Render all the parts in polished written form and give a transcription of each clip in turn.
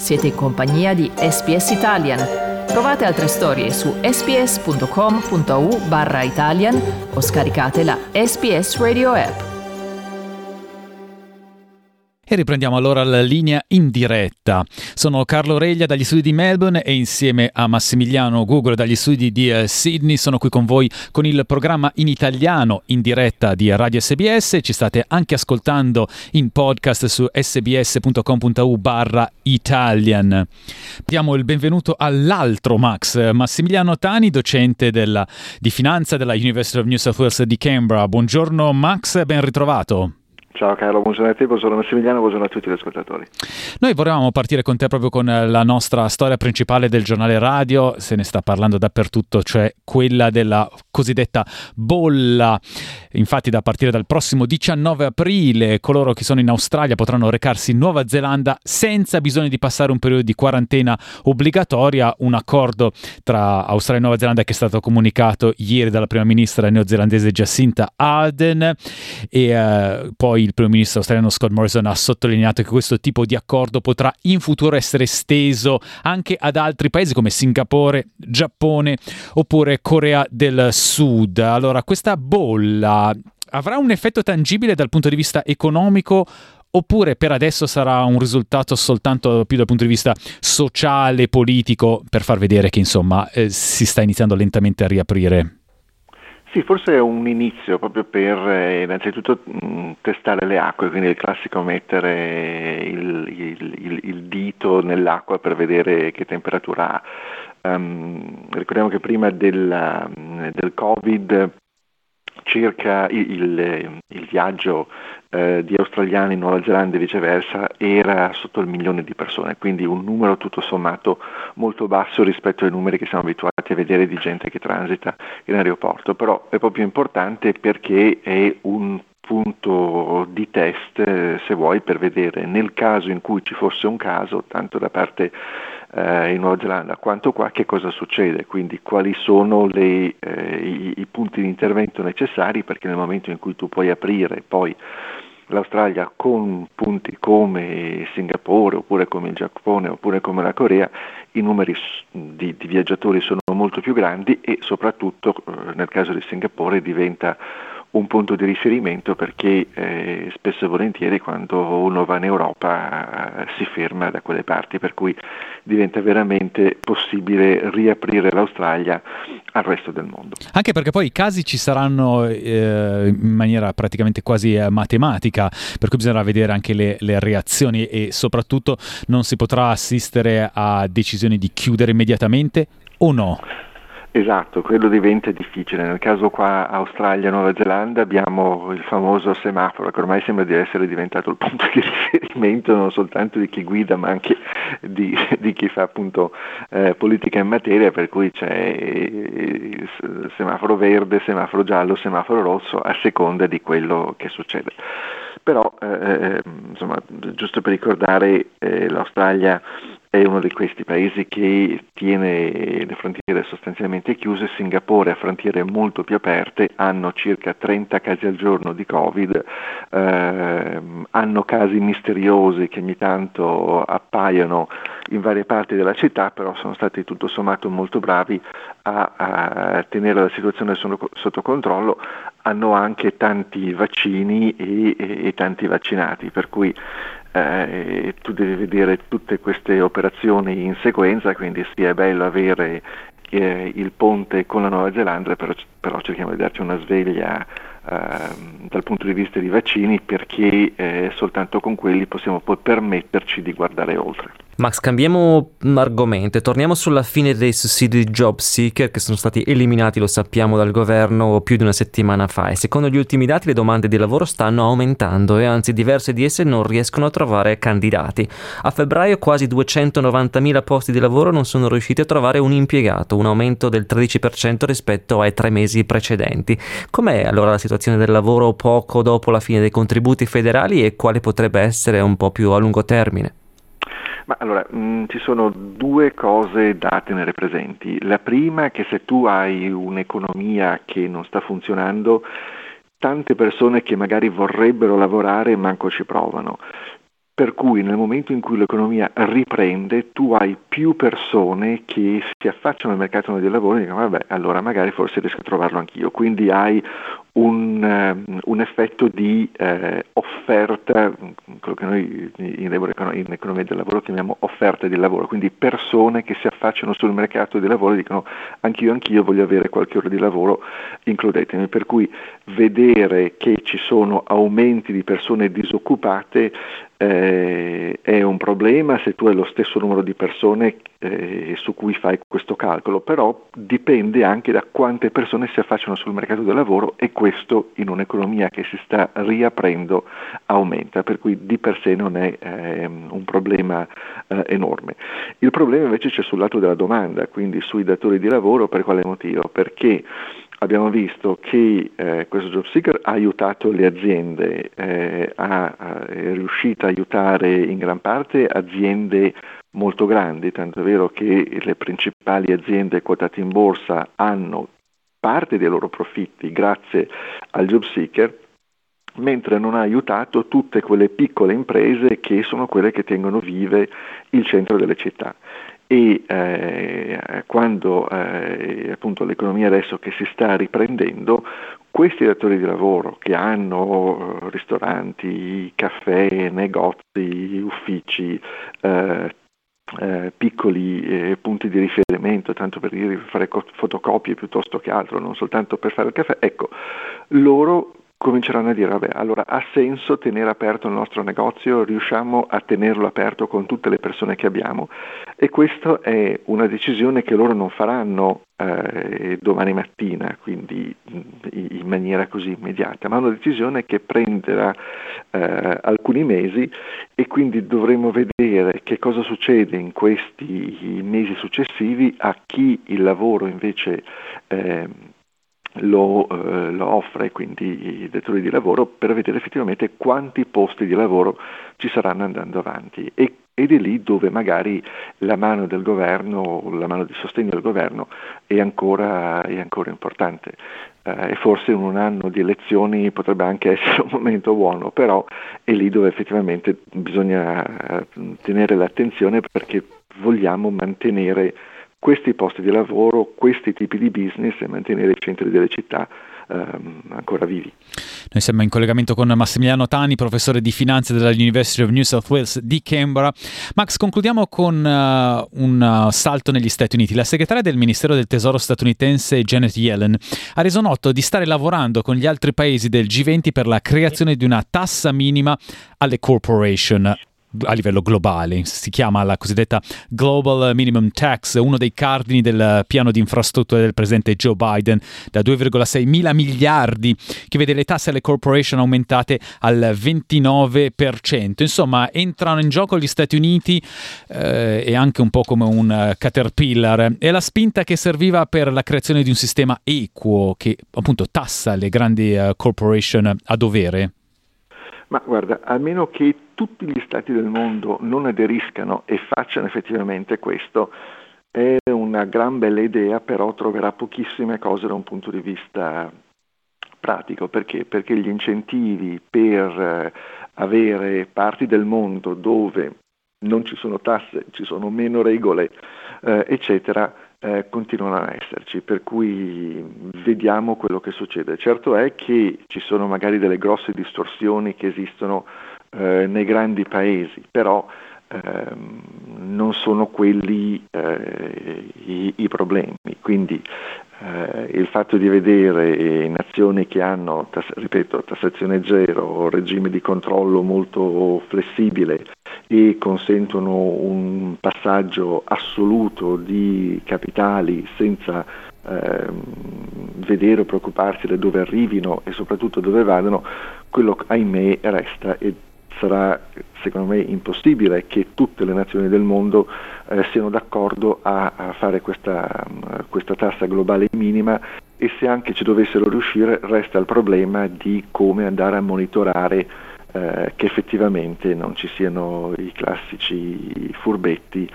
Siete in compagnia di SBS Italian. Trovate altre storie su sbs.com.au/Italian o scaricate la SBS Radio app. E riprendiamo allora la linea in diretta. Sono Carlo Reglia dagli studi di Melbourne e insieme a Massimiliano Gugolo dagli studi di Sydney sono qui con voi con il programma in italiano in diretta di Radio SBS. Ci state anche ascoltando in podcast su sbs.com.au/Italian. Diamo il benvenuto all'altro Max, Massimiliano Tani, docente di finanza della University of New South Wales di Canberra. Buongiorno Max, ben ritrovato. Ciao Carlo, buongiorno a te, buongiorno Massimiliano, buongiorno a tutti gli ascoltatori. Noi volevamo partire con te proprio con la nostra storia principale del giornale radio, se ne sta parlando dappertutto, cioè quella della cosiddetta bolla. Infatti da partire dal prossimo 19 aprile coloro che sono in Australia potranno recarsi in Nuova Zelanda senza bisogno di passare un periodo di quarantena obbligatoria, un accordo tra Australia e Nuova Zelanda che è stato comunicato ieri dalla prima ministra neozelandese Jacinda Ardern e poi il primo ministro australiano Scott Morrison ha sottolineato che questo tipo di accordo potrà in futuro essere esteso anche ad altri paesi come Singapore, Giappone oppure Corea del Sud. Allora, questa bolla avrà un effetto tangibile dal punto di vista economico oppure per adesso sarà un risultato soltanto più dal punto di vista sociale, politico, per far vedere che insomma si sta iniziando lentamente a riaprire? Sì, forse è un inizio proprio per innanzitutto testare le acque, quindi il classico mettere il dito nell'acqua per vedere che temperatura ha. Ricordiamo che prima del Covid circa il viaggio di australiani in Nuova Zelanda e viceversa era sotto il 1 milione di persone, quindi un numero tutto sommato molto basso rispetto ai numeri che siamo abituati a vedere di gente che transita in aeroporto, però è proprio importante perché è un punto di test, se vuoi, per vedere nel caso in cui ci fosse un caso, tanto da parte in Nuova Zelanda quanto qua, che cosa succede, quindi quali sono i punti di intervento necessari, perché nel momento in cui tu puoi aprire poi l'Australia con punti come Singapore oppure come il Giappone oppure come la Corea, i numeri di viaggiatori sono molto più grandi e soprattutto nel caso di Singapore diventa un punto di riferimento perché spesso e volentieri quando uno va in Europa si ferma da quelle parti, per cui diventa veramente possibile riaprire l'Australia al resto del mondo. Anche perché poi i casi ci saranno in maniera praticamente quasi matematica, per cui bisognerà vedere anche le reazioni e soprattutto non si potrà assistere a decisioni di chiudere immediatamente o no? Esatto, quello diventa difficile. Nel caso qua Australia, Nuova Zelanda abbiamo il famoso semaforo che ormai sembra di essere diventato il punto di riferimento non soltanto di chi guida ma anche di chi fa appunto politica in materia, per cui c'è il semaforo verde, semaforo giallo, semaforo rosso a seconda di quello che succede. Però insomma, giusto per ricordare, l'Australia è uno di questi paesi che tiene le frontiere sostanzialmente chiuse. Singapore ha frontiere molto più aperte, hanno circa 30 casi al giorno di Covid, hanno casi misteriosi che ogni tanto appaiono in varie parti della città, però sono stati tutto sommato molto bravi a tenere la situazione sotto controllo, hanno anche tanti vaccini e tanti vaccinati, per cui tu devi vedere tutte queste operazioni in sequenza, quindi sì, è bello avere il ponte con la Nuova Zelanda, però cerchiamo di darci una sveglia dal punto di vista dei vaccini, perché soltanto con quelli possiamo poi permetterci di guardare oltre. Max, cambiamo argomento e torniamo sulla fine dei sussidi job seeker che sono stati eliminati, lo sappiamo, dal governo più di una settimana fa, e secondo gli ultimi dati le domande di lavoro stanno aumentando e anzi diverse di esse non riescono a trovare candidati. A febbraio quasi 290.000 posti di lavoro non sono riusciti a trovare un impiegato, un aumento del 13% rispetto ai 3 mesi precedenti. Com'è allora la situazione del lavoro poco dopo la fine dei contributi federali e quale potrebbe essere un po' più a lungo termine? Ma allora, ci sono due cose da tenere presenti. La prima è che se tu hai un'economia che non sta funzionando, tante persone che magari vorrebbero lavorare manco ci provano. per cui nel momento in cui l'economia riprende tu hai più persone che si affacciano al mercato del lavoro e dicono vabbè, allora magari forse riesco a trovarlo anch'io, quindi hai un effetto di offerta, quello che noi in economia del lavoro chiamiamo offerta di lavoro, quindi persone che si affacciano sul mercato del lavoro e dicono anch'io voglio avere qualche ora di lavoro, includetemi, per cui vedere che ci sono aumenti di persone disoccupate è un problema se tu hai lo stesso numero di persone su cui fai questo calcolo, però dipende anche da quante persone si affacciano sul mercato del lavoro e questo in un'economia che si sta riaprendo aumenta, per cui di per sé non è un problema enorme. Il problema invece c'è sul lato della domanda, quindi sui datori di lavoro. Per quale motivo? Perché abbiamo visto che questo job seeker ha aiutato le aziende, è riuscito a aiutare in gran parte aziende molto grandi, tanto è vero che le principali aziende quotate in borsa hanno parte dei loro profitti grazie al job seeker, mentre non ha aiutato tutte quelle piccole imprese che sono quelle che tengono vive il centro delle città. E quando appunto l'economia adesso che si sta riprendendo, questi datori di lavoro che hanno ristoranti, caffè, negozi, uffici, piccoli punti di riferimento, tanto per dire fare fotocopie piuttosto che altro, non soltanto per fare il caffè, ecco, loro cominceranno a dire vabbè, allora ha senso tenere aperto il nostro negozio, riusciamo a tenerlo aperto con tutte le persone che abbiamo, e questa è una decisione che loro non faranno domani mattina, quindi in maniera così immediata, ma una decisione che prenderà alcuni mesi, e quindi dovremo vedere che cosa succede in questi mesi successivi a chi il lavoro invece lo offre, quindi i datori di lavoro, per vedere effettivamente quanti posti di lavoro ci saranno andando avanti, ed è lì dove magari la mano del governo, la mano di sostegno del governo è ancora importante. E forse in un anno di elezioni potrebbe anche essere un momento buono, però è lì dove effettivamente bisogna tenere l'attenzione, perché vogliamo mantenere questi posti di lavoro, questi tipi di business, e mantenere i centri delle città ancora vivi. Noi siamo in collegamento con Massimiliano Tani, professore di finanza della University of New South Wales di Canberra. Max, concludiamo con un salto negli Stati Uniti. La segretaria del Ministero del Tesoro statunitense Janet Yellen ha reso noto di stare lavorando con gli altri paesi del G20 per la creazione di una tassa minima alle corporation a livello globale. Si chiama la cosiddetta Global Minimum Tax, uno dei cardini del piano di infrastrutture del presidente Joe Biden da 2,6 mila miliardi, che vede le tasse alle corporation aumentate al 29%. Insomma, entrano in gioco gli Stati Uniti e anche un po' come un caterpillar. È la spinta che serviva per la creazione di un sistema equo che appunto tassa le grandi corporation a dovere? Ma guarda, a meno che tutti gli stati del mondo non aderiscano e facciano effettivamente questo, è una gran bella idea, però troverà pochissime cose da un punto di vista pratico. Perché? Perché gli incentivi per avere parti del mondo dove non ci sono tasse, ci sono meno regole, eccetera, continuano a esserci, per cui vediamo quello che succede. Certo è che ci sono magari delle grosse distorsioni che esistono nei grandi paesi, però non sono quelli i problemi. Quindi il fatto di vedere nazioni che hanno, tassazione zero, regime di controllo molto flessibile e consentono un passaggio assoluto di capitali senza vedere o preoccuparsi da dove arrivino e soprattutto dove vadano, quello ahimè resta, e sarà secondo me impossibile che tutte le nazioni del mondo siano d'accordo a fare questa tassa globale minima, e se anche ci dovessero riuscire resta il problema di come andare a monitorare che effettivamente non ci siano i classici furbetti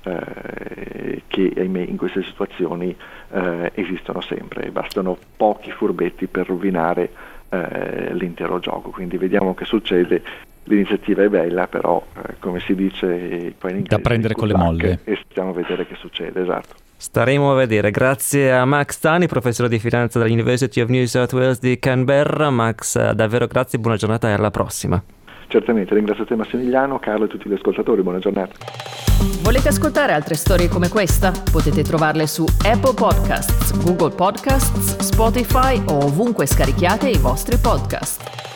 che ahimè in queste situazioni esistono sempre. Bastano pochi furbetti per rovinare l'intero gioco, quindi vediamo che succede. l'iniziativa è bella, però come si dice poi in inglese, da prendere con le molle, e stiamo a vedere che succede. Esatto. Staremo a vedere. Grazie a Max Tani, professore di finanza della University of New South Wales di Canberra. Max, davvero grazie, buona giornata e alla prossima. Certamente, ringrazio te Massimiliano, Carlo e tutti gli ascoltatori, buona giornata. Volete ascoltare altre storie come questa? Potete trovarle su Apple Podcasts, Google Podcasts, Spotify o ovunque scarichiate i vostri podcast.